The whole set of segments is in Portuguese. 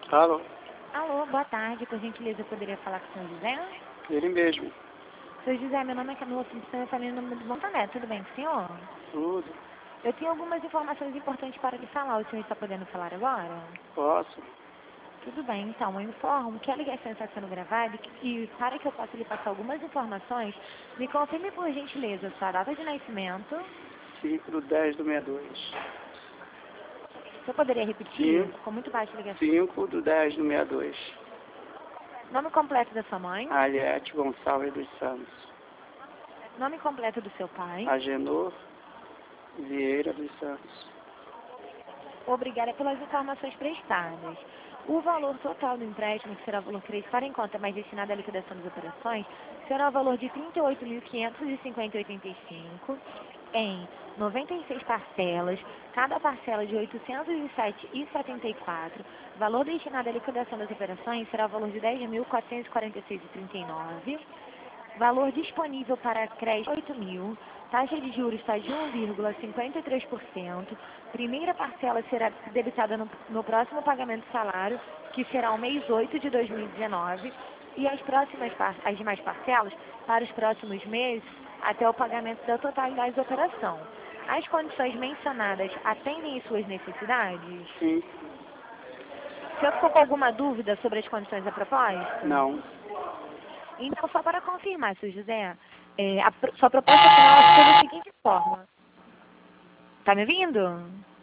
Alô? Alô, boa tarde. Por gentileza, eu poderia falar com o senhor José? Ele mesmo. Senhor José, meu nome é Camila Simpson, eu falei no nome de Montané. Tudo bem com o senhor? Tudo. Eu tenho algumas informações importantes para lhe falar. O senhor está podendo falar agora? Posso? Tudo bem, então, eu informo que a ligação está sendo gravada e para que eu possa lhe passar algumas informações, me confirme por gentileza sua data de nascimento. 5/10/62. O senhor poderia repetir? Ficou muito baixa a ligação. 5/10/62. Nome completo da sua mãe. Aliete Gonçalves dos Santos. Nome completo do seu pai. Agenor Vieira dos Santos. Obrigada pelas informações prestadas. O valor total do empréstimo, que será o valor que estará em conta, mas destinado à liquidação das operações, será o valor de R$ 38.550,85 em 96 parcelas, cada parcela de R$ 807,74. Valor destinado à liquidação das operações será o valor de R$ 10.446,39. Valor disponível para crédito 8.000. Taxa de juros está de 1,53%. Primeira parcela será debitada no próximo pagamento do salário, que será o mês 8 de 2019. E as demais parcelas para os próximos meses até o pagamento da totalidade da operação. As condições mencionadas atendem às suas necessidades? Sim. O senhor ficou com alguma dúvida sobre as condições da proposta? Não. Então, só para confirmar, senhor José, sua proposta final ficou da seguinte forma. Tá me ouvindo?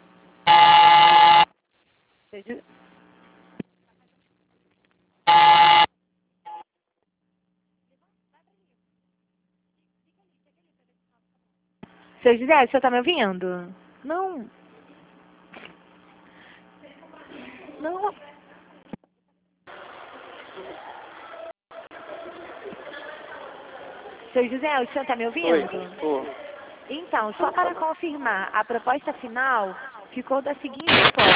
Senhor José, o senhor tá me ouvindo? Não. Não. Senhor José, o senhor tá me ouvindo? Oi. Tô. Então, só para confirmar, a proposta final ficou da seguinte forma.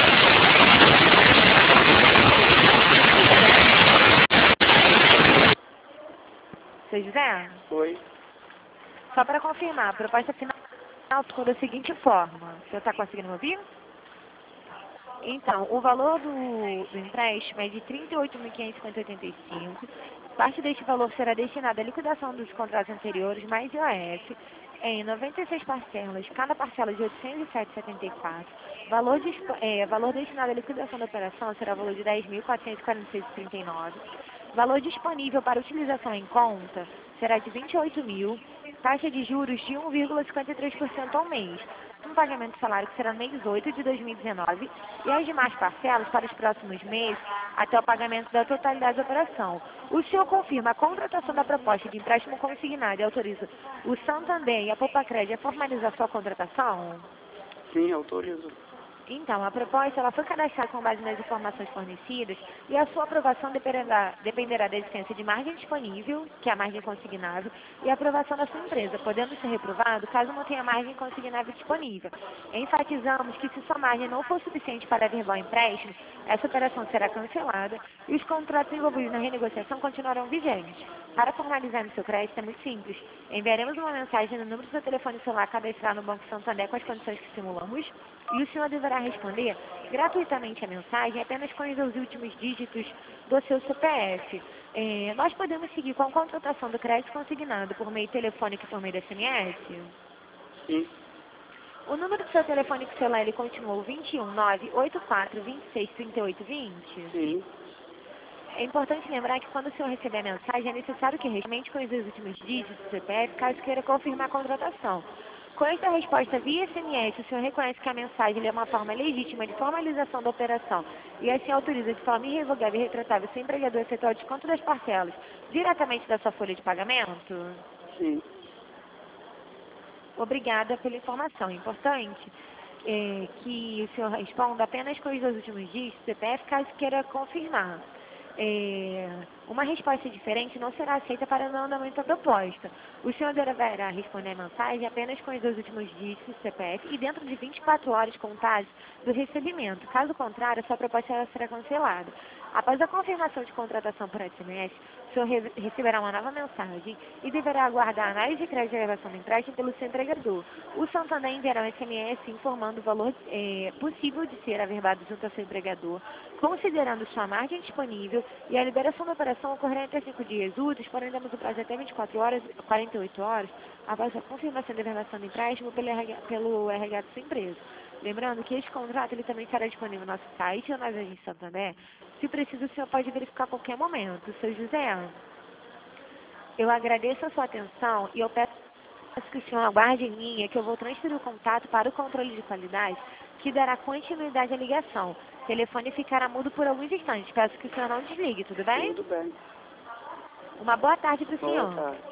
Senhor José? Oi. Só para confirmar, a proposta final ficou da seguinte forma. O senhor está conseguindo me ouvir? Então, o valor do empréstimo é de R$ 38.550,85. Parte deste valor será destinada à liquidação dos contratos anteriores, mais IOF, em 96 parcelas, cada parcela de R$ 807,74. Valor destinado à liquidação da operação será o valor de R$ 10.446,39. Valor disponível para utilização em conta será de R$ 28.000. Taxa de juros de 1,53% ao mês. Um pagamento de salário que será no mês 8 de 2019 e as demais parcelas para os próximos meses até o pagamento da totalidade da operação. O senhor confirma a contratação da proposta de empréstimo consignado e autoriza o Santander e a Poupa-Crédito a formalizar sua contratação? Sim, autorizo. Então, a proposta ela foi cadastrada com base nas informações fornecidas e a sua aprovação dependerá da existência de margem disponível, que é a margem consignável, e a aprovação da sua empresa, podendo ser reprovado caso não tenha margem consignável disponível. Enfatizamos que se sua margem não for suficiente para averbar o empréstimo, essa operação será cancelada e os contratos envolvidos na renegociação continuarão vigentes. Para formalizar no seu crédito é muito simples. Enviaremos uma mensagem no número do seu telefone celular cadastrado no Banco Santander com as condições que simulamos e o senhor deverá responder gratuitamente a mensagem apenas com os últimos dígitos do seu CPF. Nós podemos seguir com a contratação do crédito consignado por meio telefônico e por meio da SMS? Sim. O número do seu telefone celular ele continuou 21984263820? Sim. É importante lembrar que quando o senhor receber a mensagem, é necessário que responda com os últimos dígitos do CPF, caso queira confirmar a contratação. Com esta resposta via SMS, o senhor reconhece que a mensagem é uma forma legítima de formalização da operação e assim autoriza de forma irrevogável e retratável seu empregador a efetuar o desconto das parcelas diretamente da sua folha de pagamento? Sim. Obrigada pela informação. É importante que o senhor responda apenas com os dois últimos dígitos do CPF, caso queira confirmar. Uma resposta diferente não será aceita para o não andamento da proposta. O senhor deverá responder a mensagem apenas com os 2 últimos dígitos do CPF e dentro de 24 horas contadas do recebimento. Caso contrário, sua proposta será cancelada. Após a confirmação de contratação por SMS, o senhor receberá uma nova mensagem e deverá aguardar a análise de crédito de elevação do empréstimo pelo seu entregador. O Santander enviará um SMS informando o valor possível de ser averbado junto ao seu empregador, considerando sua margem disponível, e a liberação da operação ocorrerá entre 5 dias úteis, porém damos o prazo até 24 horas, 48 horas, após a confirmação da averbação do empréstimo pelo RH da sua empresa. Lembrando que este contrato ele também será disponível no nosso site ou nas agências Santander. Se preciso, o senhor pode verificar a qualquer momento. Seu José, eu agradeço a sua atenção e eu peço que o senhor aguarde em linha que eu vou transferir o contato para o controle de qualidade, que dará continuidade à ligação. O telefone ficará mudo por alguns instantes. Peço que o senhor não desligue, tudo bem? Tudo bem. Uma boa tarde para o senhor. Boa tarde.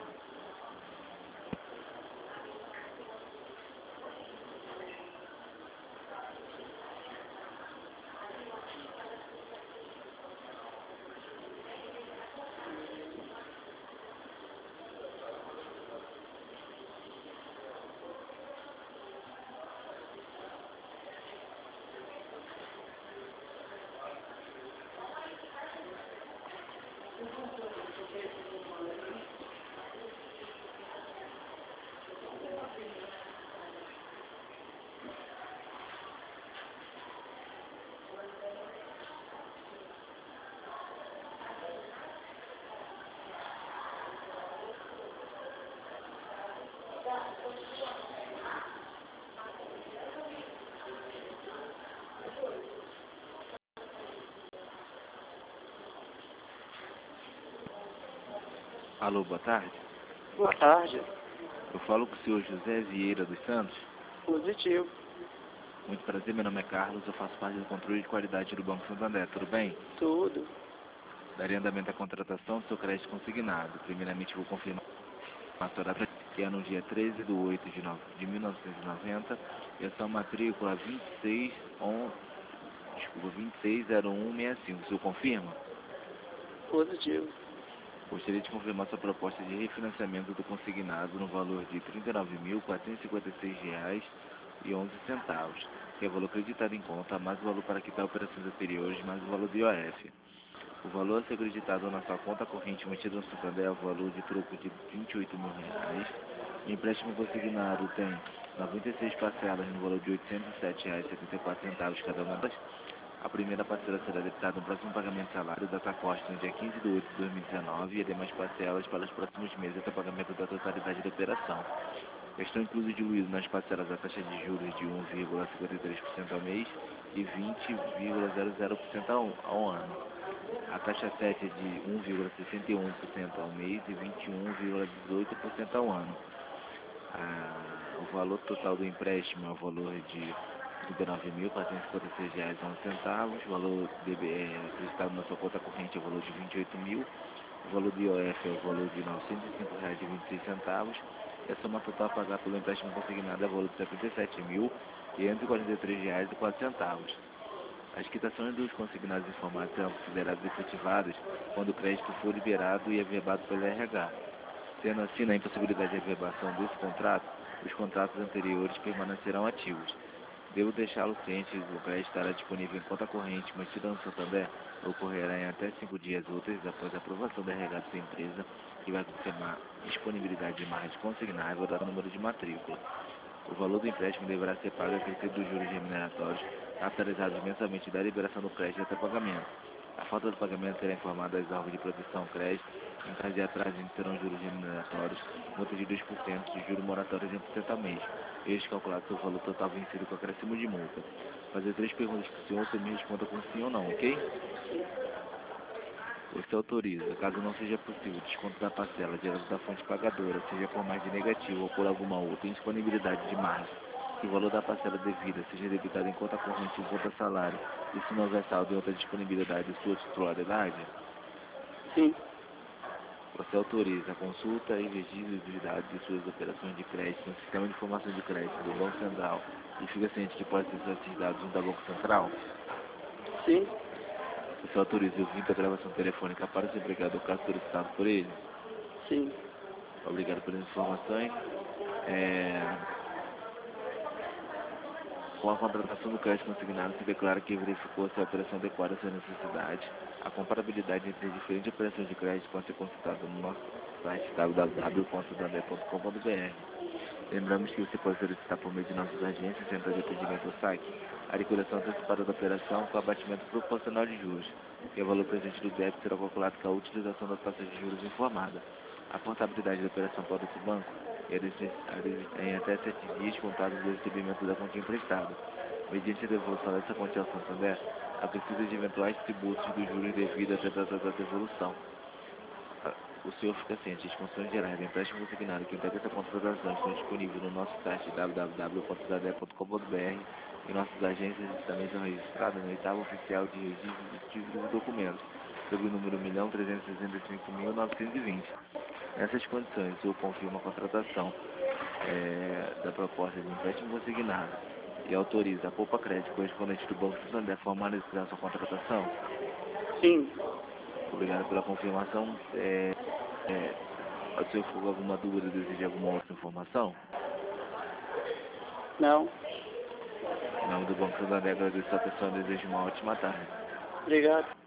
Alô, boa tarde. Boa tarde. Eu falo com o senhor José Vieira dos Santos. Positivo. Muito prazer, meu nome é Carlos, eu faço parte do controle de qualidade do Banco Santander, tudo bem? Tudo. Daria andamento à contratação do seu crédito consignado. Primeiramente, vou confirmar a sua data, que é no dia 13 de 8 de 1990, e a sua matrícula 260165. O senhor confirma? Positivo. Gostaria de confirmar sua proposta de refinanciamento do consignado no valor de R$ 39.456,11, que é o valor acreditado em conta, mais o valor para quitar operações anteriores, mais o valor do IOF. O valor a ser acreditado na sua conta corrente mantida no Santander é o valor de troco de R$ 28.000. O empréstimo consignado tem 96 parcelas no valor de R$ 807,74 cada uma das. A primeira parcela será debitada no próximo pagamento de salário da taxa no dia 15 de 8 de 2019 e as demais parcelas para os próximos meses até o pagamento da totalidade da operação. Estão incluídos diluídos nas parcelas a taxa de juros de 1,53% ao mês e 20,00% ao ano. A taxa 7 é de 1,61% ao mês e 21,18% ao ano. O valor total do empréstimo é o valor de R$ 39.456,11. O valor acreditado na sua conta corrente é o valor de R$ 28.000. O valor do IOF é o valor de R$ 905,26. E a soma total a pagar pelo empréstimo consignado é o valor de R$ 77.543,04. As quitações dos consignados informados serão consideradas efetivadas quando o crédito for liberado e averbado pelo RH. Sendo assim, na impossibilidade de averbação desse contrato, os contratos anteriores permanecerão ativos. Devo deixá-lo ciente que o crédito estará disponível em conta corrente mantida no Santander, ocorrerá em até 5 dias úteis após a aprovação do RH da sua empresa, que vai confirmar disponibilidade de margem consignável dado o número de matrícula. O valor do empréstimo deverá ser pago a partir dos juros remuneratórios, capitalizados mensalmente da liberação do crédito até pagamento. A falta do pagamento será informada às órgãos de proteção ao crédito. Em caso de atraso, serão juros remuneratórios, multa de 2% e juros moratórios de 1% ao mês. Este calculado seu valor total vencido com acréscimo de multa. Fazer 3 perguntas para o senhor, você me responda com sim ou não, ok? Você autoriza, caso não seja possível, desconto da parcela direto da fonte pagadora, seja por margem negativa ou por alguma outra indisponibilidade de margem, que o valor da parcela devida seja debitado em conta corrente ou conta salário, e se não houver saldo em outra disponibilidade de sua titularidade? Sim. Você autoriza a consulta e registro dos dados de suas operações de crédito no Sistema de Informação de Crédito do Banco Central e fica ciente que pode acessar esses dados junto ao Banco Central? Sim. O senhor autoriza o vídeo da gravação telefônica para o seu empregador caso solicitado por ele? Sim. Obrigado pelas informações. Com a contratação do crédito consignado, se declara que verificou se a operação adequada às suas necessidades. A comparabilidade entre as diferentes operações de crédito pode ser consultada no nosso site www.santander.com.br. Lembramos que você pode solicitar por meio de nossas agências, centro de atendimento ou saque, a liquidação antecipada da operação com abatimento proporcional de juros, e o valor presente do débito será calculado com a utilização da taxa de juros informada. A portabilidade da operação para o banco é em até 7 dias contados do recebimento da quantia emprestada. Mediante a devolução dessa quantia ao Santander, a precisa de eventuais tributos dos juros devidos até a data da devolução. O senhor fica ciente, as condições gerais do empréstimo consignado que integra essa contratação estão disponíveis no nosso site www.santander.com.br e nossas agências também são registradas no oitavo oficial de registro de títulos e documentos, sob o número 1.365.920. Nessas condições, o senhor confirma a contratação da proposta de empréstimo consignado e autoriza a Poupa Crédito correspondente do Banco Santander a formalizar sua contratação? Sim. Obrigado pela confirmação. O senhor ficou com alguma dúvida, deseja alguma outra informação? Não. Em nome do Banco Santander, agradeço a atenção e desejo uma ótima tarde. Obrigado.